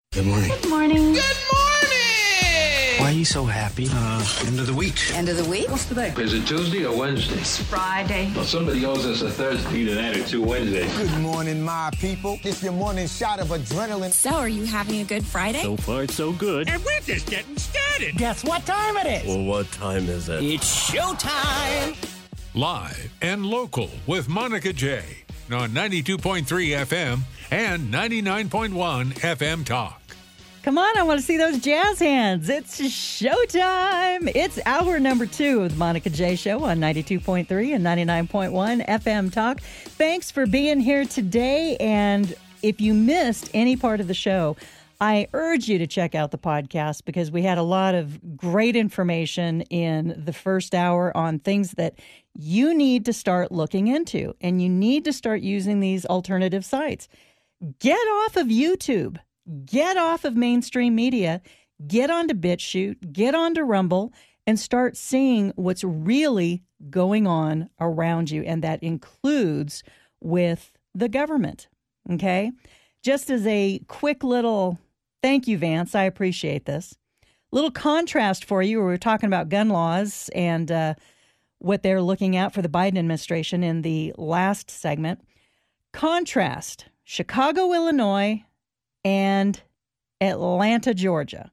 Good morning. Good morning. Good morning! Why are you so happy? End of the week. End of the week? What's today? Is it Tuesday or Wednesday? It's Friday. Well, somebody owes us a Thursday. Either that or 2 Wednesdays. Good morning, my people. It's your morning shot of adrenaline. So, are you having a good Friday? So far, so good. And we're just getting started. Guess what time it is? Well, what time is it? It's showtime. Live and local with Monica J. on 92.3 FM and 99.1 FM Talk. Come on, I want to see those jazz hands. It's showtime. It's hour number 2 of the Monica J Show on 92.3 and 99.1 FM Talk. Thanks for being here today. And if you missed any part of the show, I urge you to check out the podcast because we had a lot of great information in the first hour on things that you need to start looking into. And you need to start using these alternative sites. Get off of YouTube. Get off of mainstream media, get onto BitChute, get onto Rumble, and start seeing what's really going on around you. And that includes with the government, okay? Just as a quick little thank you, Vance, I appreciate this. Little contrast for you. We were talking about gun laws and what they're looking at for the Biden administration in the last segment. Contrast Chicago, Illinois, and Atlanta, Georgia,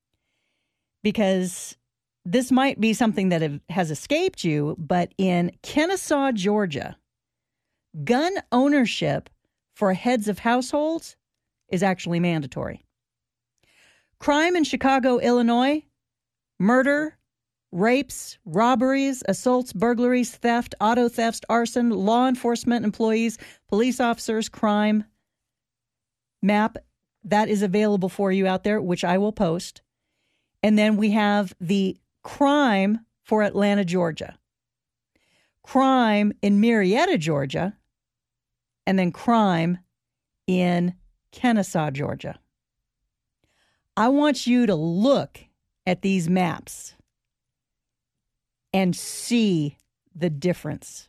because this might be something that has escaped you, but in Kennesaw, Georgia, gun ownership for heads of households is actually mandatory. Crime in Chicago, Illinois, murder, rapes, robberies, assaults, burglaries, theft, auto thefts, arson, law enforcement employees, police officers, crime map that is available for you out there, which I will post. And then we have the crime for Atlanta, Georgia, crime in Marietta, Georgia, and then crime in Kennesaw, Georgia. I want you to look at these maps and see the difference.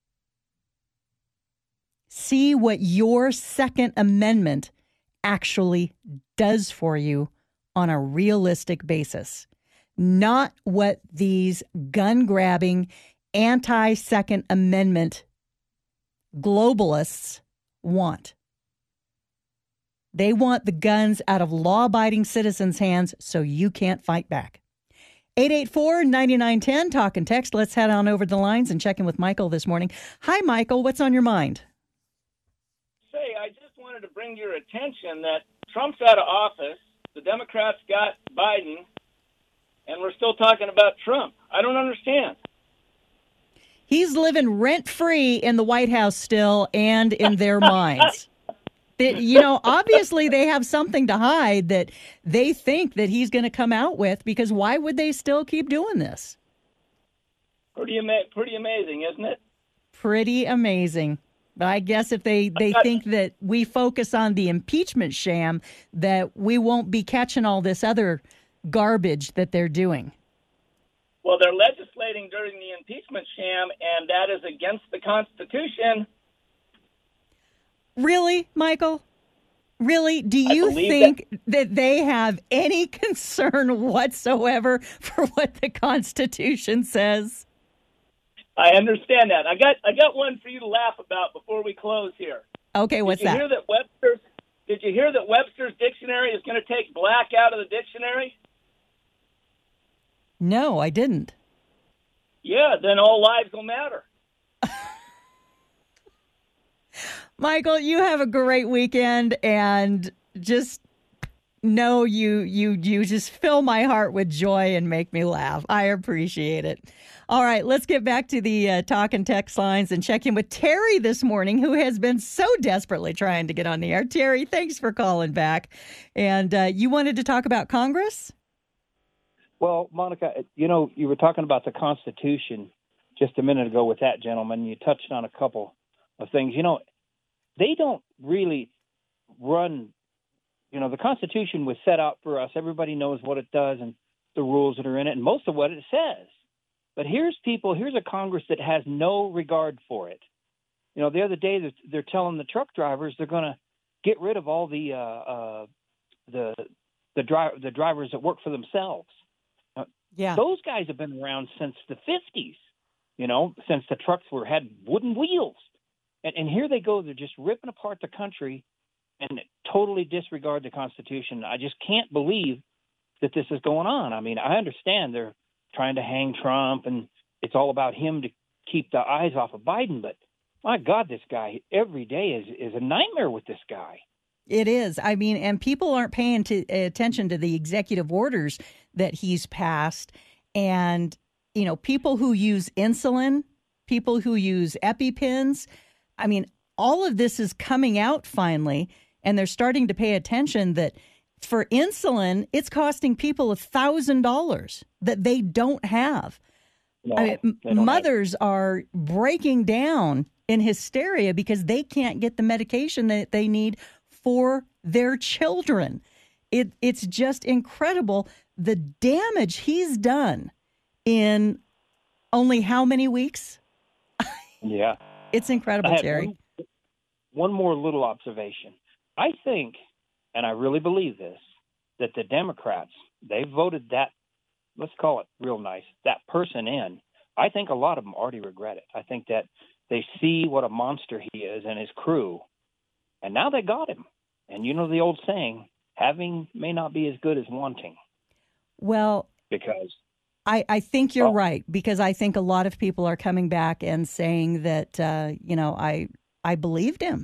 See what your Second Amendment actually does for you on a realistic basis, not what these gun-grabbing, anti-Second Amendment globalists want. They want the guns out of law-abiding citizens' hands so you can't fight back. 884-9910, talk and text. Let's head on over the lines and check in with Michael this morning. Hi, Michael. What's on your mind? Say, I just wanted to bring your attention that Trump's out of office, the Democrats got Biden, and we're still talking about Trump. I don't understand. He's living rent-free in the White House still and in their minds. Obviously they have something to hide that they think that he's going to come out with, because why would they still keep doing this? Pretty amazing, isn't it? Pretty amazing. But I guess if they think that we focus on the impeachment sham, that we won't be catching all this other garbage that they're doing. Well, they're legislating during the impeachment sham, and that is against the Constitution. Really, Michael? Really? Do you think that they have any concern whatsoever for what the Constitution says? I understand that. I got one for you to laugh about before we close here. Okay, what's that? Did you hear that Webster's dictionary is going to take black out of the dictionary? No, I didn't. Yeah, then all lives will matter. Michael, you have a great weekend, and just know you just fill my heart with joy and make me laugh. I appreciate it. All right, let's get back to the talk and text lines and check in with Terry this morning, who has been so desperately trying to get on the air. Terry, thanks for calling back. And you wanted to talk about Congress? Well, Monica, you were talking about the Constitution just a minute ago with that gentleman. You touched on a couple of things. They don't really run, the Constitution was set out for us. Everybody knows what it does and the rules that are in it and most of what it says. But here's a Congress that has no regard for it. The other day they're telling the truck drivers they're going to get rid of all the the drivers that work for themselves. Yeah. Those guys have been around since the 50s, since the trucks had wooden wheels. And here they go, they're just ripping apart the country and totally disregard the Constitution. I just can't believe that this is going on. I mean, I understand they're trying to hang Trump and it's all about him to keep the eyes off of Biden, but my God, this guy every day is a nightmare with this guy. It is. I mean, and people aren't paying attention to the executive orders that he's passed. And, people who use insulin, people who use EpiPens, I mean, all of this is coming out finally, and they're starting to pay attention that for insulin, it's costing people $1,000 that they don't have. No, I mean, mothers are breaking down in hysteria because they can't get the medication that they need for their children. It's just incredible the damage he's done in only how many weeks? Yeah. It's incredible, Terry. One more little observation. I think, and I really believe this, that the Democrats, they voted that, let's call it real nice, that person in. I think a lot of them already regret it. I think that they see what a monster he is and his crew, and now they got him. And the old saying, having may not be as good as wanting. Well, because I think you're right, because I think a lot of people are coming back and saying that, I believed him.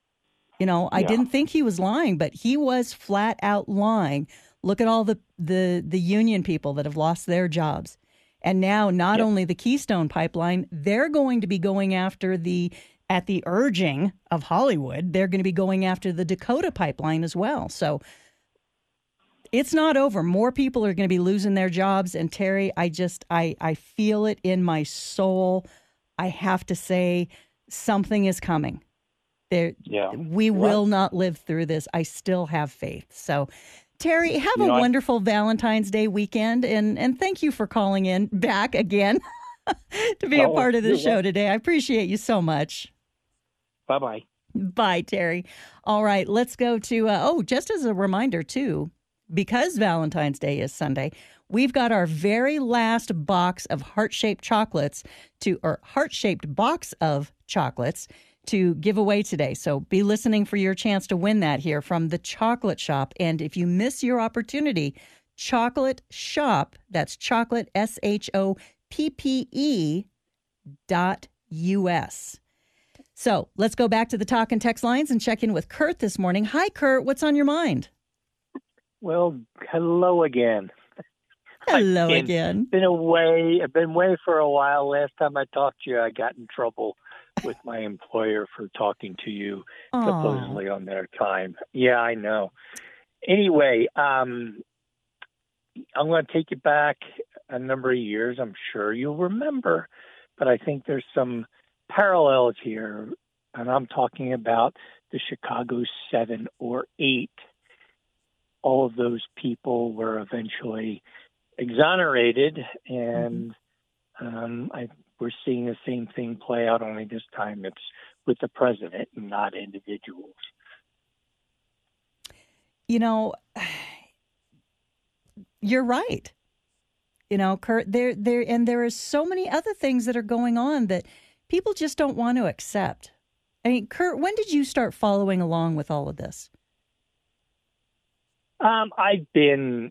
I didn't think he was lying, but he was flat out lying. Look at all the union people that have lost their jobs. And now not only the Keystone Pipeline, they're going to be going after at the urging of Hollywood, they're going to be going after the Dakota Pipeline as well. So it's not over. More people are going to be losing their jobs. And Terry, I feel it in my soul. I have to say something is coming. We will not live through this. I still have faith. So Terry, have a wonderful Valentine's Day weekend. And thank you for calling in back again to be a part of the show today. I appreciate you so much. Bye-bye. Bye, Terry. All right, let's go to, just as a reminder, too, because Valentine's Day is Sunday, we've got our very last box of heart-shaped chocolates heart-shaped box of chocolates to give away today. So be listening for your chance to win that here from the Chocolate Shop. And if you miss your opportunity, Chocolate Shop, that's chocolate, SHOPPE.US. So let's go back to the talk and text lines and check in with Kurt this morning. Hi, Kurt. What's on your mind? Well, hello again. Hello again. I've been away for a while. Last time I talked to you, I got in trouble with my employer for talking to you supposedly on their time. Yeah, I know. Anyway, I'm going to take you back a number of years. I'm sure you'll remember, but I think there's some parallels here, and I'm talking about the Chicago 7 or 8. All of those people were eventually exonerated, and we're seeing the same thing play out, only this time it's with the president and not individuals. You're right. Kurt, there are so many other things that are going on that people just don't want to accept. I mean, Kurt, when did you start following along with all of this? I've been,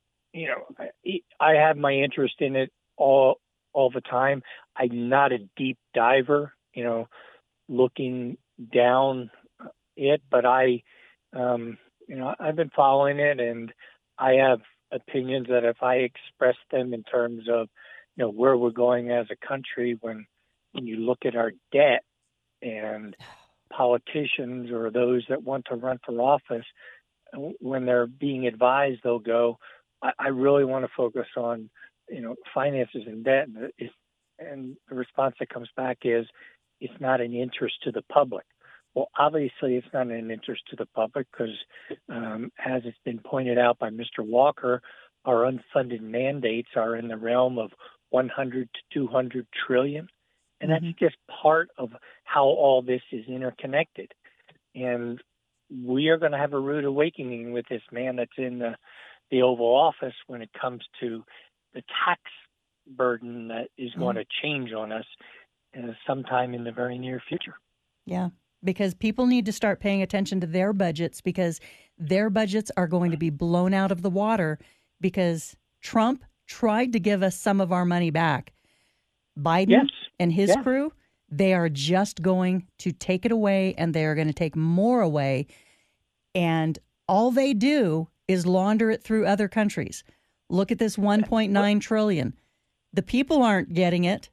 I have my interest in it all the time. I'm not a deep diver, looking down it, but I've been following it, and I have opinions that if I express them in terms of, where we're going as a country, when you look at our debt and politicians or those that want to run for office, when they're being advised, they'll go, I really want to focus on, finances and debt. And the response that comes back is, it's not an interest to the public. Well, obviously, it's not an interest to the public because, as it's been pointed out by Mr. Walker, our unfunded mandates are in the realm of 100 to 200 trillion. And that's just part of how all this is interconnected. And we are going to have a rude awakening with this man that's in the Oval Office when it comes to the tax burden that is going to change on us sometime in the very near future. Yeah, because people need to start paying attention to their budgets, because their budgets are going to be blown out of the water because Trump tried to give us some of our money back. Biden and his crew, they are just going to take it away, and they are going to take more away. And all they do is launder it through other countries. Look at this $1.9 trillion. The people aren't getting it.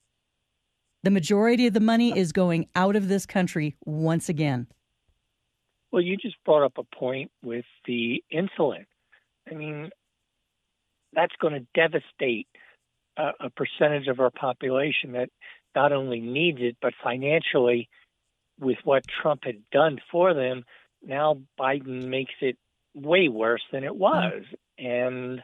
The majority of the money is going out of this country once again. Well, you just brought up a point with the insulin. I mean, that's going to devastate a percentage of our population that not only needs it, but financially, with what Trump had done for them, now Biden makes it way worse than it was. And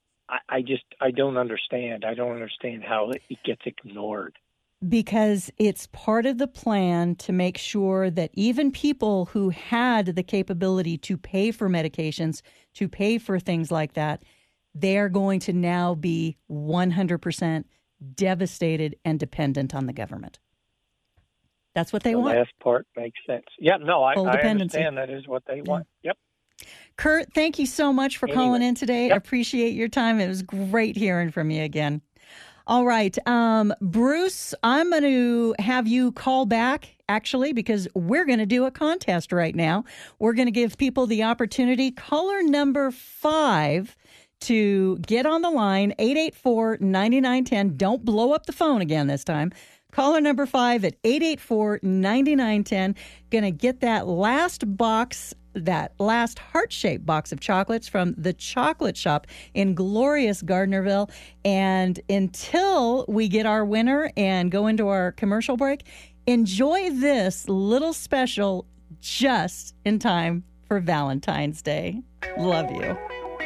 I don't understand. I don't understand how it gets ignored. Because it's part of the plan to make sure that even people who had the capability to pay for medications, to pay for things like that, they are going to now be 100% devastated and dependent on the government. That's what they want. The last part makes sense. Yeah, no, I understand that is what they want. Yep. Kurt, thank you so much for calling in today. I appreciate your time. It was great hearing from you again. All right. Bruce, I'm going to have you call back, actually, because we're going to do a contest right now. We're going to give people the opportunity. Caller number 5 to get on the line, 884-9910. Don't blow up the phone again this time. Caller number 5 at 884-9910. Going to get that last box, that last heart-shaped box of chocolates from the Chocolate Shop in glorious Gardnerville. And until we get our winner and go into our commercial break, enjoy this little special just in time for Valentine's Day. Love you.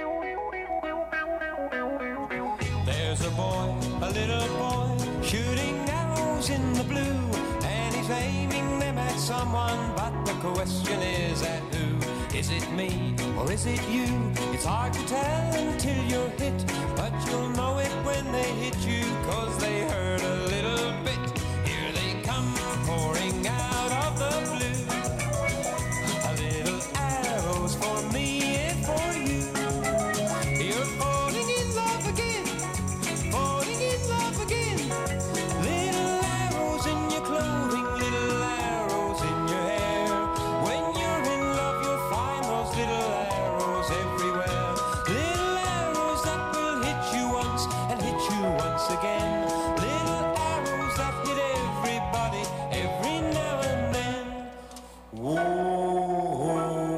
There's a boy, a little boy, shooting arrows in the blue, and he's aiming them at someone, but the question is at who? Is it me or is it you? It's hard to tell until you're hit, but you'll know it when they hit you, 'cause they hurt a little bit. Here they come pouring out of the blue, a little arrows for me and for you. You're falling in love again, falling in love again. Little arrows in your clothing, little arrows in your hair. When you're in love, you'll find those little arrows everywhere. Little arrows that will hit you once and hit you once again. Little arrows that hit everybody every now and then. Whoa,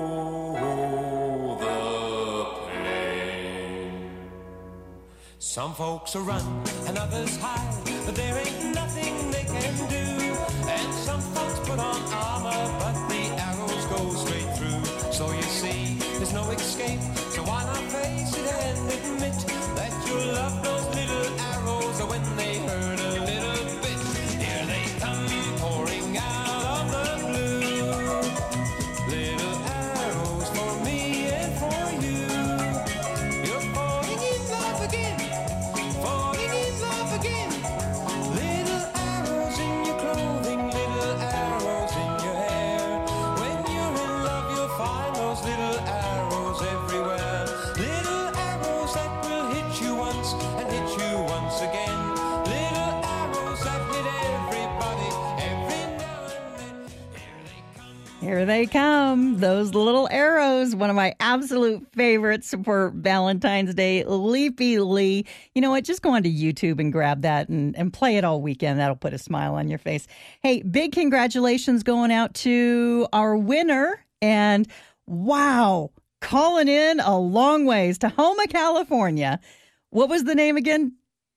the pain. Some folks are run and others hide, but there ain't nothing they can do. And some folks put on armor, but the arrows go straight through. So you see, there's no escape, so why not face it and admit that you'll love those little arrows when they hurt a little bit. Here they come pouring out of the blue, little arrows for me and for you. You're falling in love again, falling in love again. Little arrows in your clothing, little arrows in your hair. When you're in love, you'll find those little arrows everywhere. Little arrows that will hit you once and hit you once again. Little arrows that hit everybody every now and then. Here they come, those little arrows, one of my absolute favorites for Valentine's Day, Leapy Lee. You know what? Just go onto YouTube and grab that and play it all weekend. That'll put a smile on your face. Hey, big congratulations going out to our winner. And wow, calling in a long ways, Tahoma, California. What was the name again?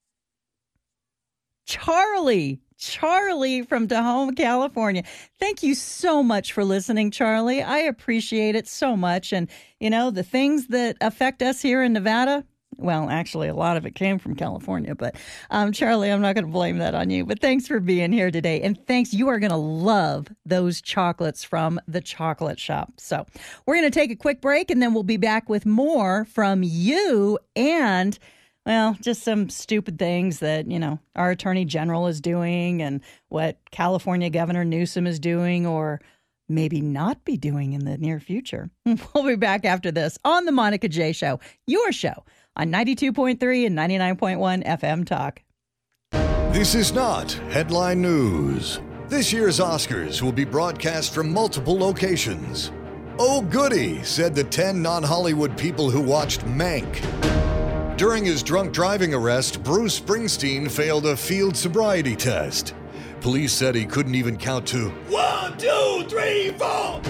Charlie from Tahoma, California. Thank you so much for listening, Charlie. I appreciate it so much. And, you know, the things that affect us here in Nevada, Well, actually, a lot of it came from California. But, Charlie, I'm not going to blame that on you. But thanks for being here today. And thanks. You are going to love those chocolates from the chocolate shop. So we're going to take a quick break, and then we'll be back with more from you and, well, just some stupid things that, our Attorney General is doing and what California Governor Newsom is doing or maybe not be doing in the near future. We'll be back after this on The Monica J. Show, your show on 92.3 and 99.1 FM Talk. This is not headline news. This year's Oscars will be broadcast from multiple locations. Oh, goody, said the 10 non-Hollywood people who watched Mank. During his drunk driving arrest, Bruce Springsteen failed a field sobriety test. Police said he couldn't even count to 1, 2, 3, 4.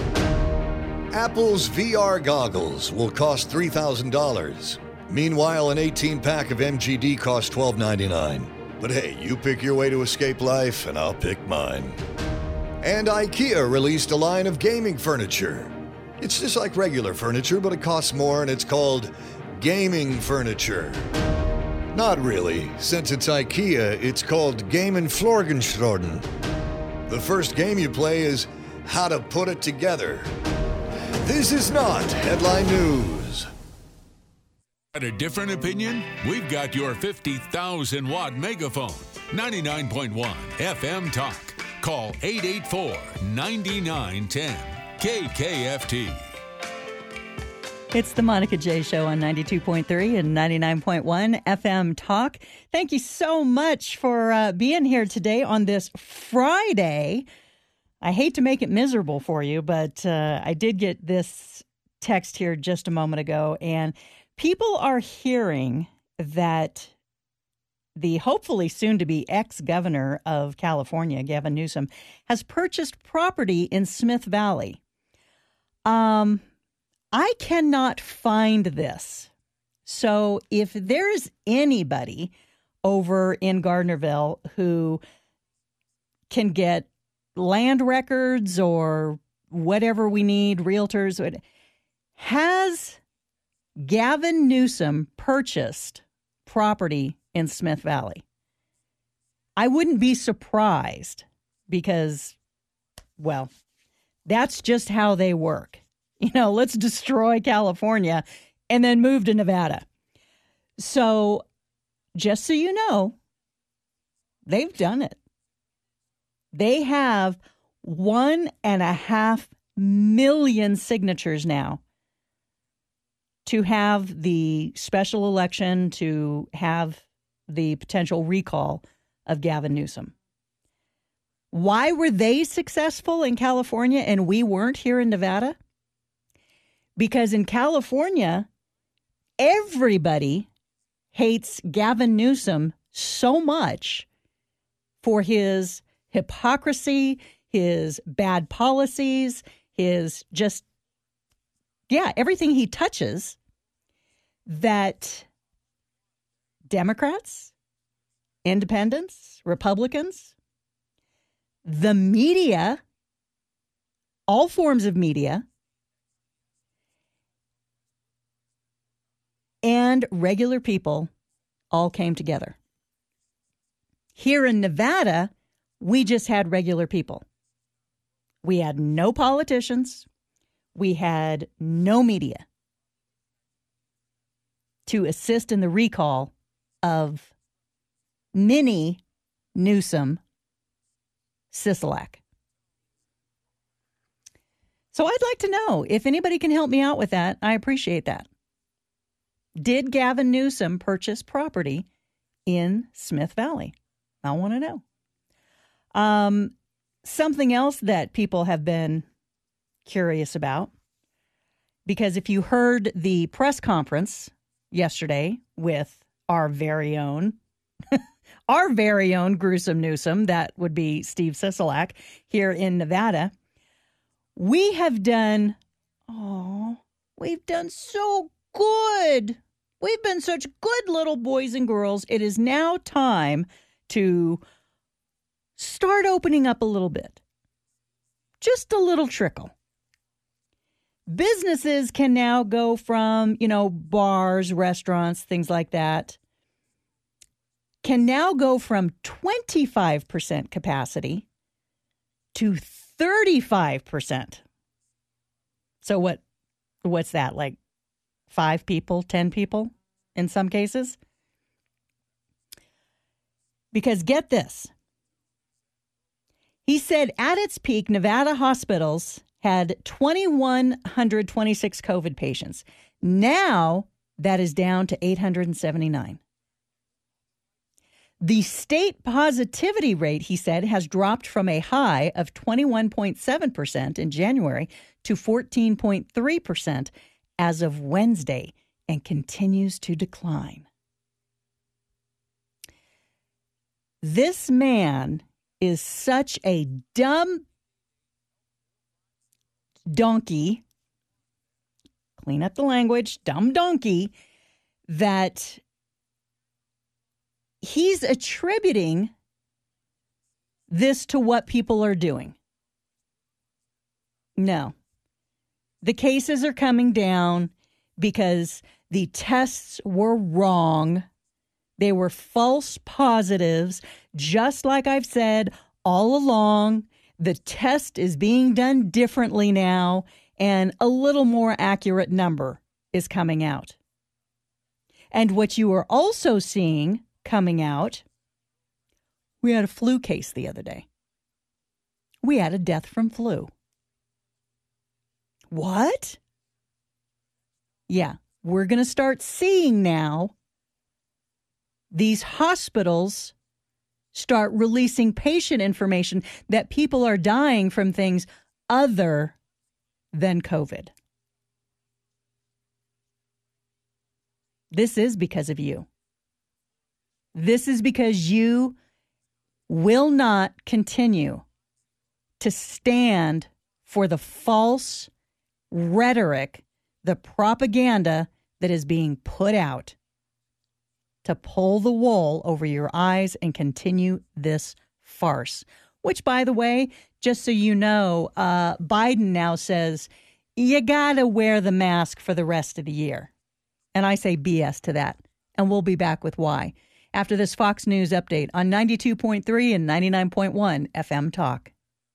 Apple's VR goggles will cost $3,000. Meanwhile, an 18-pack of MGD costs $12.99. But hey, you pick your way to escape life, and I'll pick mine. And IKEA released a line of gaming furniture. It's just like regular furniture, but it costs more, and it's called gaming furniture. Not really. Since it's IKEA, it's called Game & Florgenschroden. The first game you play is how to put it together. This is not headline news. Got a different opinion? We've got your 50,000-watt megaphone. 99.1 FM Talk. Call 884-9910. KKFT. It's the Monica J. Show on 92.3 and 99.1 FM Talk. Thank you so much for being here today on this Friday. I hate to make it miserable for you, but I did get this text here just a moment ago, and people are hearing that the hopefully soon-to-be ex-governor of California, Gavin Newsom, has purchased property in Smith Valley. I cannot find this. So if there's anybody over in Gardnerville who can get land records or whatever we need, realtors, has Gavin Newsom purchased property in Smith Valley? I wouldn't be surprised because, well, that's just how they work. Let's destroy California and then move to Nevada. So just so you know, they've done it. They have 1.5 million signatures now to have the special election, to have the potential recall of Gavin Newsom. Why were they successful in California and we weren't here in Nevada? Because in California, everybody hates Gavin Newsom so much for his hypocrisy, his bad policies, his just, everything he touches, that Democrats, independents, Republicans, the media, all forms of media, and regular people all came together. Here in Nevada, we just had regular people. We had no politicians. We had no media to assist in the recall of mini Newsom Sisolak. So I'd like to know if anybody can help me out with that. I appreciate that. Did Gavin Newsom purchase property in Smith Valley? I want to know. Something else that people have been curious about, because if you heard the press conference yesterday with our very own gruesome Newsom, that would be Steve Sisolak here in Nevada, we've done so good. We've been such good little boys and girls. It is now time to start opening up a little bit. Just a little trickle. businesses can now go from, bars, restaurants, things like that, can now go from 25% capacity to 35%. So what's that, like 5 people, 10 people in some cases? Because get this. He said at its peak, Nevada hospitals had 2,126 COVID patients. Now that is down to 879. The state positivity rate, he said, has dropped from a high of 21.7% in January to 14.3% as of Wednesday and continues to decline. This man is such a dumb donkey, clean up the language, dumb donkey, that he's attributing this to what people are doing. No. The cases are coming down because the tests were wrong. They were false positives. Just like I've said all along, the test is being done differently now, and a little more accurate number is coming out. And what you are also seeing coming out, we had a flu case the other day. We had a death from flu. What? Yeah, we're going to start seeing now these hospitals start releasing patient information that people are dying from things other than COVID. This is because of you. This is because you will not continue to stand for the false rhetoric, the propaganda that is being put out to pull the wool over your eyes and continue this farce. Which, by the way, just so you know, Biden now says you got to wear the mask for the rest of the year. And I say BS to that. And we'll be back with why after this Fox News update on 92.3 and 99.1 FM Talk.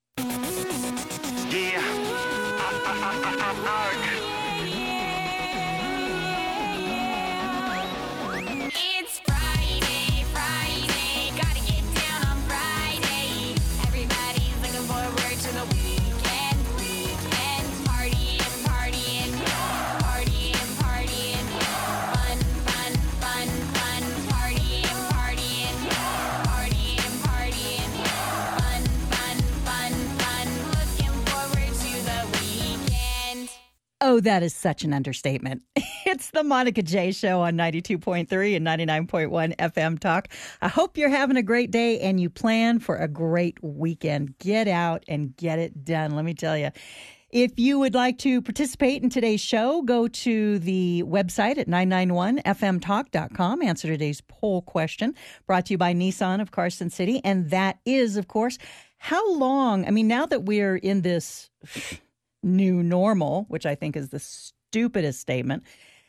Oh, that is such an understatement. It's the Monica J Show on 92.3 and 99.1 FM Talk. I hope you're having a great day and you plan for a great weekend. Get out and get it done. Let me tell you. If you would like to participate in today's show, go to the website at 991fmtalk.com. Answer today's poll question brought to you by Nissan of Carson City. And that is, of course, how long, now that we're in this new normal, which I think is the stupidest statement,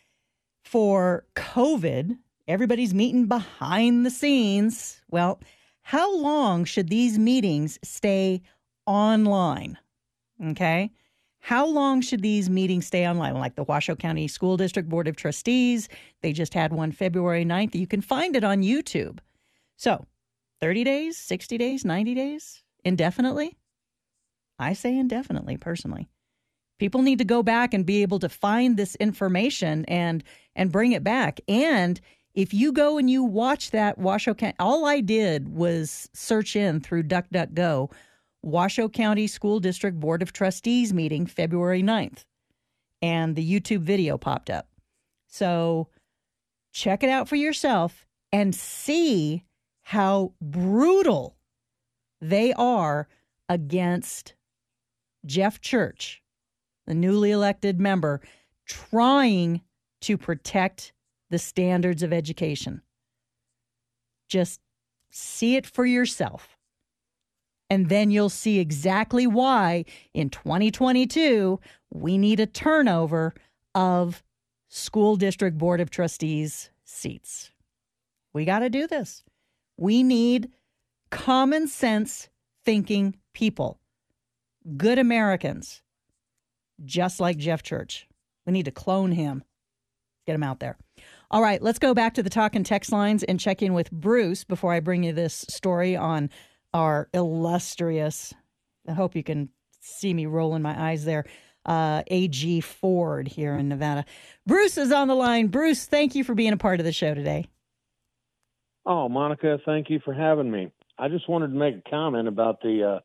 for COVID, everybody's meeting behind the scenes. Well, how long should these meetings stay online? Okay. How long should these meetings stay online? Like the Washoe County School District Board of Trustees, they just had one February 9th. You can find it on YouTube. So 30 days, 60 days, 90 days, indefinitely? I say indefinitely, personally. People need to go back and be able to find this information and bring it back. And if you go and you watch that Washoe County, all I did was search in through DuckDuckGo, Washoe County School District Board of Trustees meeting February 9th. And the YouTube video popped up. So check it out for yourself and see how brutal they are against Jeff Church, the newly elected member, trying to protect the standards of education. Just see it for yourself. And then you'll see exactly why in 2022 we need a turnover of school district board of trustees seats. We got to do this. We need common sense thinking people, good Americans, just like Jeff Church. We need to clone him. Get him out there. All right, let's go back to the talk and text lines and check in with Bruce before I bring you this story on our illustrious, I hope you can see me rolling my eyes there, A.G. Ford here in Nevada. Bruce is on the line. Bruce, thank you for being a part of the show today. Oh, Monica, thank you for having me. I just wanted to make a comment about the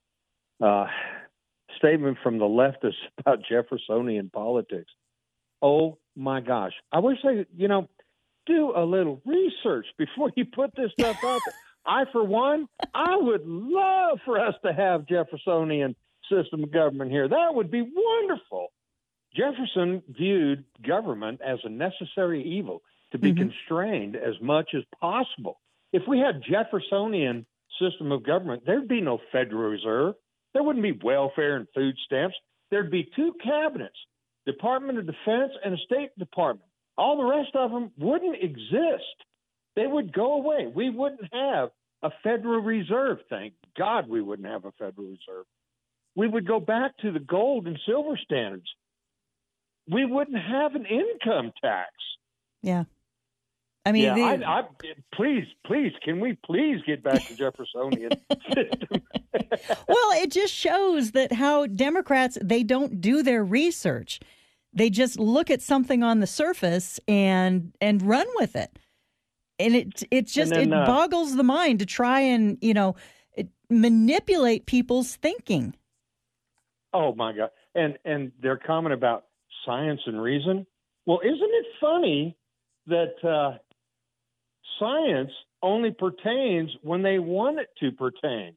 statement from the leftists about Jeffersonian politics. Oh, my gosh. I wish they, do a little research before you put this stuff out there. I, for one, I would love for us to have Jeffersonian system of government here. That would be wonderful. Jefferson viewed government as a necessary evil to be constrained as much as possible. If we had Jeffersonian system of government, there'd be no Federal Reserve. There wouldn't be welfare and food stamps. There'd be two cabinets, Department of Defense and a State Department. All the rest of them wouldn't exist. They would go away. We wouldn't have a Federal Reserve. Thank God we wouldn't have a Federal Reserve. We would go back to the gold and silver standards. We wouldn't have an income tax. Yeah. I mean, please, can we please get back to Jeffersonian system? Well, it just shows that how Democrats, they don't do their research. They just look at something on the surface and run with it. And it boggles the mind to try and, manipulate people's thinking. Oh, my God. And their comment about science and reason. Well, isn't it funny that science only pertains when they want it to pertain?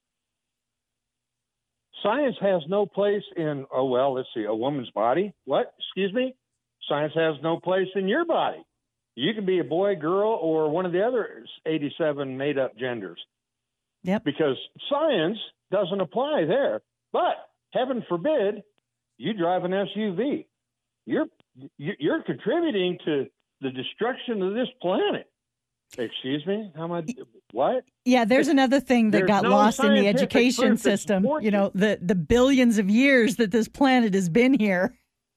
Science has no place in, a woman's body. What? Excuse me? Science has no place in your body. You can be a boy, girl, or one of the other 87 made-up genders. Yep. Because science doesn't apply there. But heaven forbid you drive an SUV. You're contributing to the destruction of this planet. Excuse me? How much? What? Yeah, there's another thing that got lost in the education system. The billions of years that this planet has been here.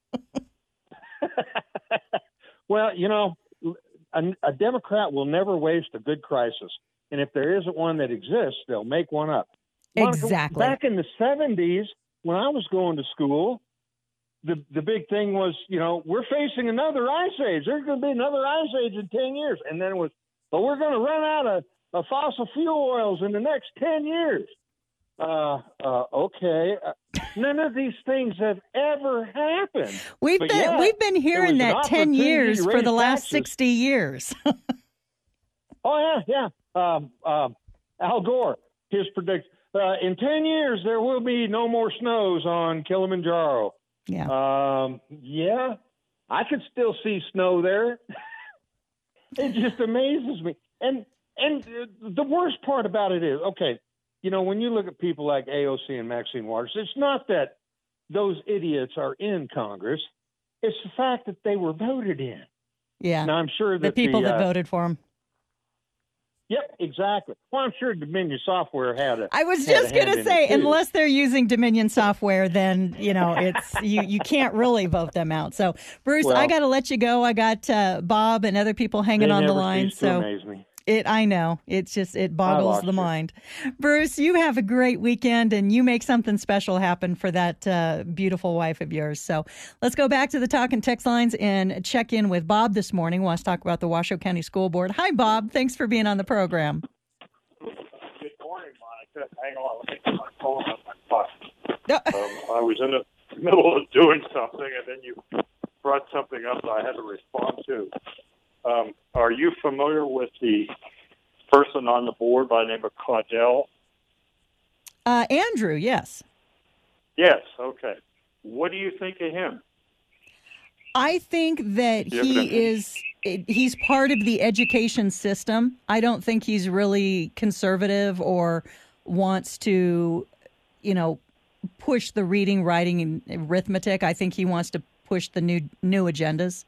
Well, a Democrat will never waste a good crisis. And if there isn't one that exists, they'll make one up. Monica, exactly. Back in the 70s, when I was going to school, the big thing was, we're facing another ice age. There's going to be another ice age in 10 years. And then it was, but we're going to run out of fossil fuel oils in the next 10 years. Okay. None of these things have ever happened. We've been hearing that 10 years for the last 60 years. Oh, yeah. Al Gore, his prediction. In 10 years, there will be no more snows on Kilimanjaro. Yeah. Yeah, I could still see snow there. It just amazes me. And the worst part about it is, okay, when you look at people like AOC and Maxine Waters, it's not that those idiots are in Congress. It's the fact that they were voted in. Yeah. Now, I'm sure that the people that voted for them. Yep, exactly. Well, I'm sure Dominion Software had a. I was just going to say, unless they're using Dominion Software, then it's you can't really vote them out. So, Bruce, I got to let you go. I got Bob and other people hanging on the line. So amaze me. I know. It's just, it boggles the mind. Bruce, you have a great weekend and you make something special happen for that beautiful wife of yours. So let's go back to the talk and text lines and check in with Bob this morning. Wants to talk about the Washoe County School Board. Hi, Bob. Thanks for being on the program. Good morning, Monica. Hang on. Let me get my phone on my pocket. I was in the middle of doing something and then you brought something up that I had to respond to. Are you familiar with the person on the board by the name of Caudell? Andrew, yes. Yes, okay. What do you think of him? I think that he's part of the education system. I don't think he's really conservative or wants to, push the reading, writing, and arithmetic. I think he wants to push the new agendas.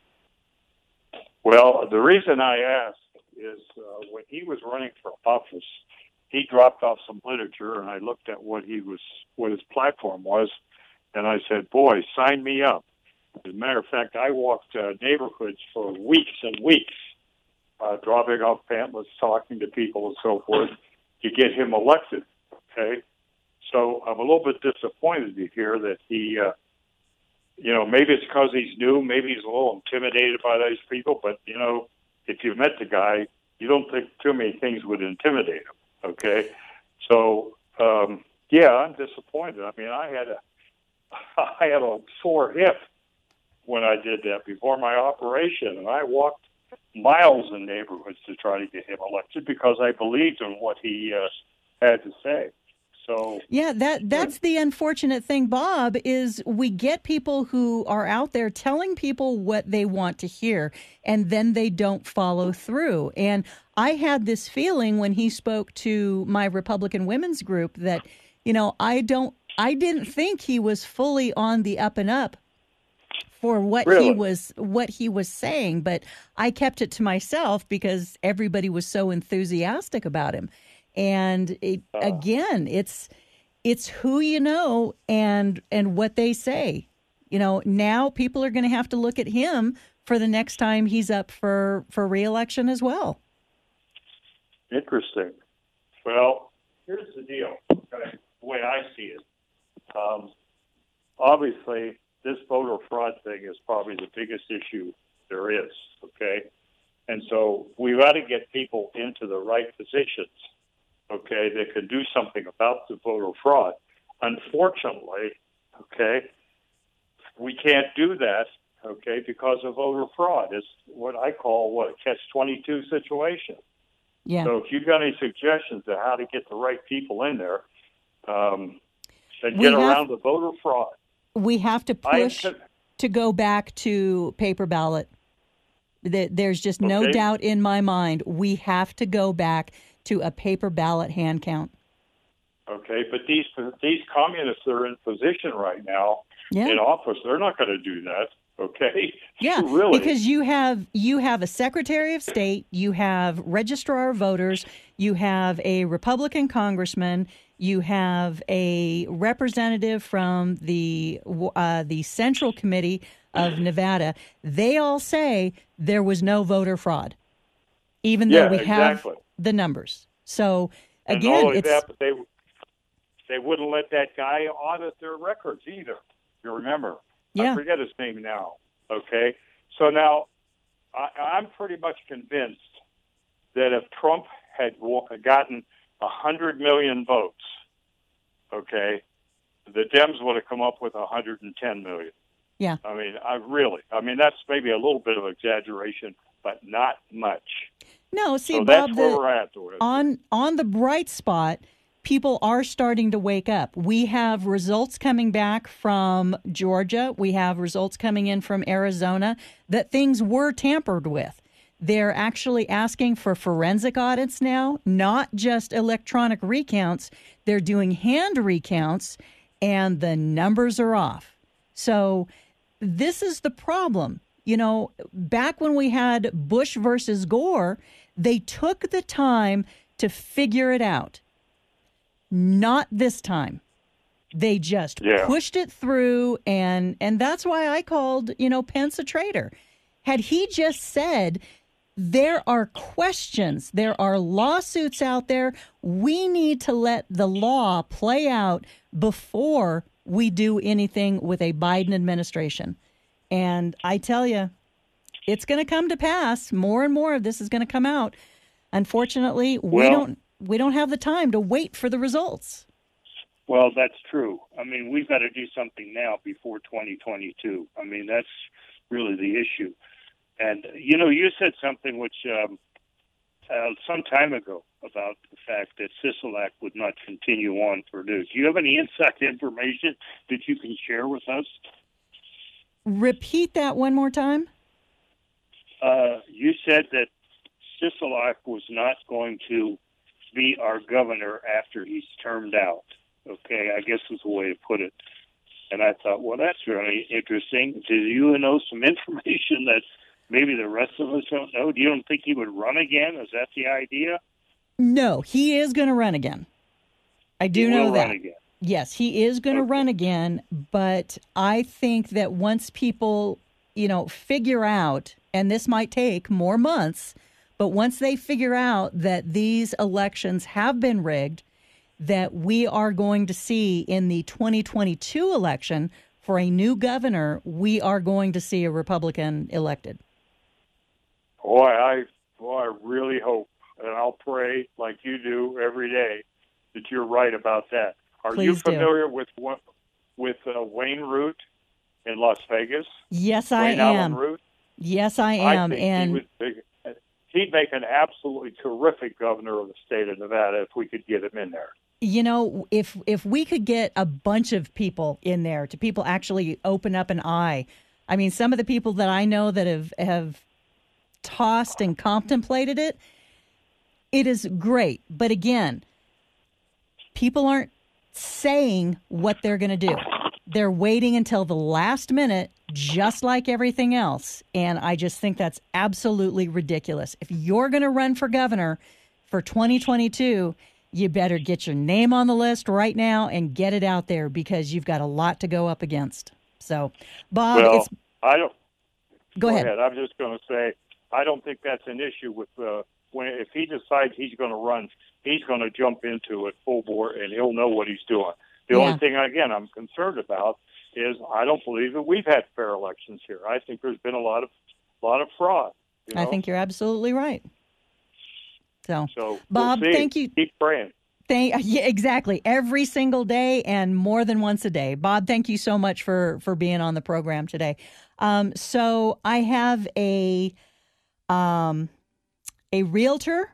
Well, the reason I asked is when he was running for office, he dropped off some literature, and I looked at what his platform was, and I said, "Boy, sign me up." As a matter of fact, I walked neighborhoods for weeks and weeks, dropping off pamphlets, talking to people, and so forth, to get him elected. Okay, so I'm a little bit disappointed to hear that he. Maybe it's because he's new. Maybe he's a little intimidated by those people. But, if you met the guy, you don't think too many things would intimidate him. Okay? So, I'm disappointed. I mean, I had a sore hip when I did that before my operation. And I walked miles in neighborhoods to try to get him elected because I believed in what he had to say. So, yeah, that's the unfortunate thing, Bob, is we get people who are out there telling people what they want to hear, and then they don't follow through. And I had this feeling when he spoke to my Republican women's group that, I didn't think he was fully on the up and up for what he was saying, but I kept it to myself because everybody was so enthusiastic about him. And again, it's who you know and what they say. Now people are going to have to look at him for the next time he's up for re-election as well. Interesting. Well, here's the deal. Okay, the way I see it, obviously, this voter fraud thing is probably the biggest issue there is. Okay, and so we've got to get people into the right positions. Okay, that can do something about the voter fraud. Unfortunately, we can't do that, because of voter fraud. It's what I call a catch-22 situation. Yeah. So if you've got any suggestions on how to get the right people in there, then get around the voter fraud. We have to push to go back to paper ballot. There's just no doubt in my mind. We have to go back to a paper ballot hand count. Okay, but these communists that are in position right now in office, they're not going to do that. Okay. Yeah, really. Because you have a Secretary of State, you have Registrar of Voters, you have a Republican congressman, you have a representative from the Central Committee of Nevada. They all say there was no voter fraud, even though we have the numbers. So again, and not only that, but they wouldn't let that guy audit their records either. You remember? Yeah. I forget his name now. Okay, so now I'm pretty much convinced that if Trump had gotten 100 million votes, the Dems would have come up with 110 million. Yeah. I mean, that's maybe a little bit of exaggeration, but not much. No, see, so Bob, that's where we're at. On the bright spot, people are starting to wake up. We have results coming back from Georgia. We have results coming in from Arizona that things were tampered with. They're actually asking for forensic audits now, not just electronic recounts. They're doing hand recounts, and the numbers are off. So this is the problem. Back when we had Bush versus Gore, they took the time to figure it out. Not this time. They just pushed it through, and that's why I called, Pence a traitor. Had he just said, there are questions, there are lawsuits out there, we need to let the law play out before we do anything with a Biden administration. And I tell you, it's going to come to pass. More and more of this is going to come out. Unfortunately, we don't have the time to wait for the results. Well, that's true. I mean, we've got to do something now before 2022. I mean, that's really the issue. And, you said something which some time ago about the fact that Sisolak would not continue on Purdue. Do you have any inside information that you can share with us? Repeat that one more time. You said that Sisolak was not going to be our governor after he's termed out. Okay, I guess is the way to put it. And I thought, well, that's really interesting. Do you know some information that maybe the rest of us don't know? You don't think he would run again? Is that the idea? No, he is going to run again. I do know that. Run again. Yes, he is going to run again, but I think that once people, figure out, and this might take more months, but once they figure out that these elections have been rigged, that we are going to see in the 2022 election for a new governor, we are going to see a Republican elected. Boy, I really hope, and I'll pray like you do every day, that you're right about that. Are Please you familiar with Wayne Root in Las Vegas? Yes, I Wayne am. Allen Root? Yes, I am. He'd make an absolutely terrific governor of the state of Nevada if we could get him in there. If we could get a bunch of people in there, to people actually open up an eye. I mean, some of the people that I know that have tossed and contemplated it, it is great. But again, people aren't saying what they're going to do. They're waiting until the last minute, just like everything else. And I just think that's absolutely ridiculous. If you're going to run for governor for 2022, you better get your name on the list right now and get it out there, because you've got a lot to go up against. So, Bob, I don't. Go ahead. I'm just going to say, I don't think that's an issue with if he decides he's going to run, he's going to jump into it full bore, and he'll know what he's doing. The only thing, again, I'm concerned about is I don't believe that we've had fair elections here. I think there's been a lot of fraud. I think you're absolutely right. So Bob, we'll thank you. Keep praying. Yeah, exactly. Every single day and more than once a day. Bob, thank you so much for being on the program today. So I have a realtor.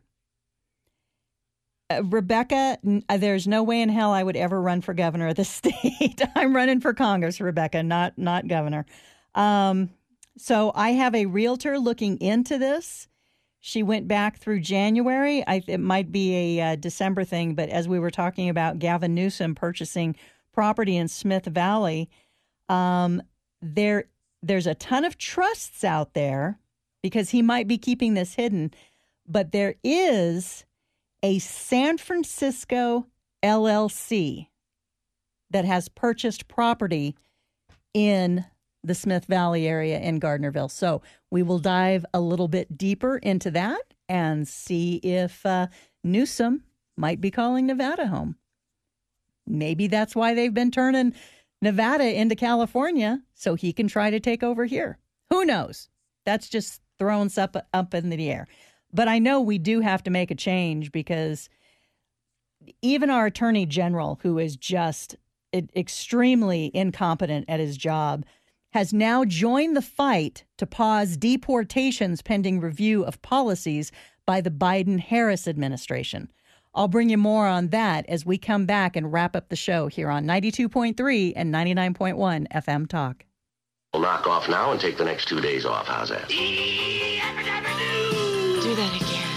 Rebecca, there's no way in hell I would ever run for governor of the state. I'm running for Congress, Rebecca, not governor. So I have a realtor looking into this. She went back through January. It might be a December thing, but as we were talking about Gavin Newsom purchasing property in Smith Valley, there's a ton of trusts out there because he might be keeping this hidden, but there is a San Francisco LLC that has purchased property in the Smith Valley area in Gardnerville. So we will dive a little bit deeper into that and see if Newsom might be calling Nevada home. Maybe that's why they've been turning Nevada into California, so he can try to take over here. Who knows? That's just throwing stuff up in the air. But I know we do have to make a change, because even our attorney general, who is just extremely incompetent at his job, has now joined the fight to pause deportations pending review of policies by the Biden-Harris administration. I'll bring you more on that as we come back and wrap up the show here on 92.3 and 99.1 FM Talk. We'll knock off now and take the next 2 days off. How's that? Do that again.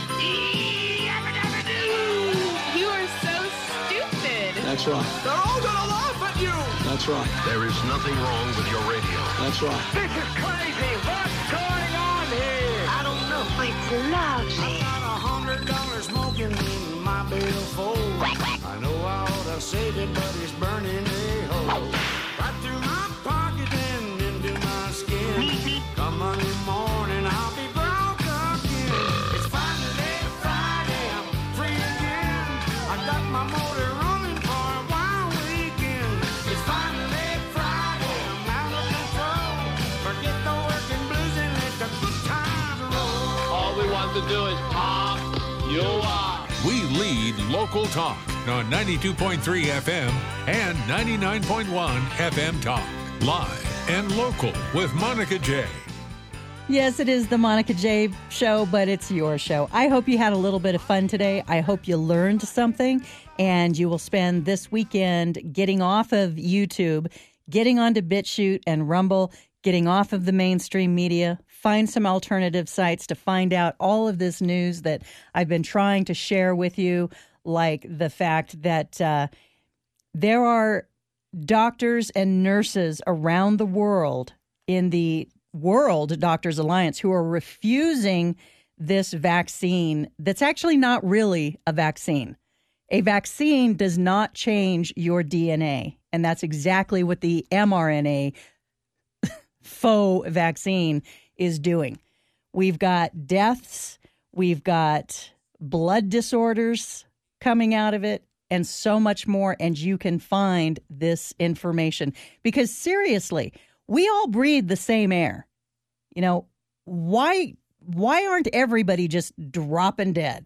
You are so stupid. That's right. They're all gonna laugh at you. That's right. There is nothing wrong with your radio. That's right. This is crazy. What's going on here? I don't know. It's lovely. I got $100 smoking in my billfold. I know I ought to save it, but it's burning a hole right through my pocket and into my skin. Come Monday morning, I'll be broke again. It's finally Friday, I'm free again. I got my motor running for a wild weekend. It's finally Friday, I'm out of control. Forget the working blues and let the good times roll. All we want to do is pop you up. We lead local talk on 92.3 FM and 99.1 FM Talk. Live and local with Monica J. Yes, it is the Monica J Show, but it's your show. I hope you had a little bit of fun today. I hope you learned something, and you will spend this weekend getting off of YouTube, getting onto BitChute and Rumble, getting off of the mainstream media. Find some alternative sites to find out all of this news that I've been trying to share with you. like the fact that there are doctors and nurses around the world in the World Doctors Alliance who are refusing this vaccine that's actually not really a vaccine. A vaccine does not change your DNA, and that's exactly what the mRNA faux vaccine is doing. We've got deaths, we've got blood disorders coming out of it, and so much more, and you can find this information. Because seriously, we all breathe the same air. You know, why aren't everybody just dropping dead?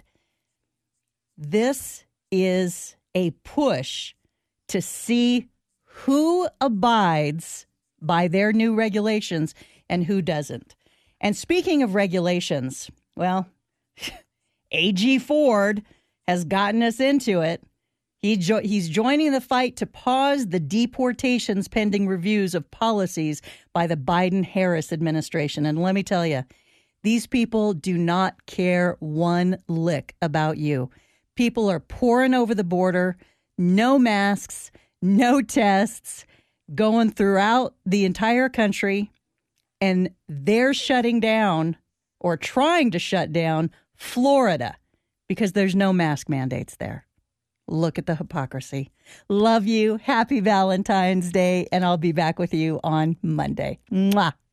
This is a push to see who abides by their new regulations and who doesn't. And speaking of regulations, well, A.G. Ford has gotten us into it. He's joining the fight to pause the deportations pending reviews of policies by the Biden-Harris administration. And let me tell you, these people do not care one lick about you. People are pouring over the border, no masks, no tests, going throughout the entire country, and they're shutting down or trying to shut down Florida because there's no mask mandates there. Look at the hypocrisy. Love you. Happy Valentine's Day, and I'll be back with you on Monday. Mwah.